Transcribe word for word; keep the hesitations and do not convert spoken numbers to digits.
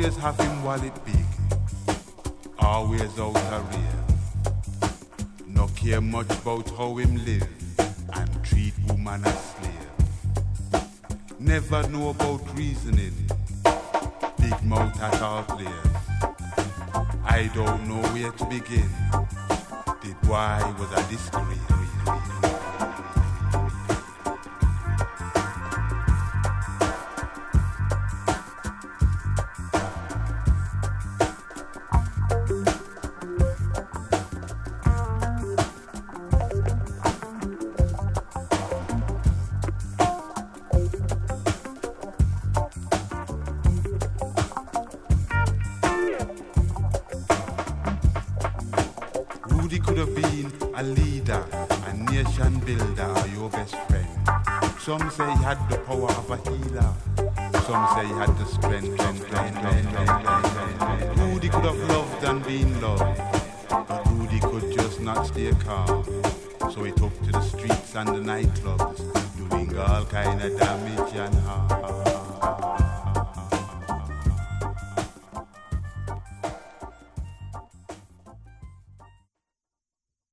Always have him wallet big, always out a real. No care much about how him live and treat woman as slave. Never know about reasoning, big mouth at all players. I don't know where to begin. The boy was a disgrace. Rudy could have been a leader, a nation builder, or your best friend. Some say he had the power of a healer. Some say he had the strength of Rudy could have loved and been loved, but Rudy could just not stay calm. So he took to the streets and the nightclubs, doing all kind of damage and harm.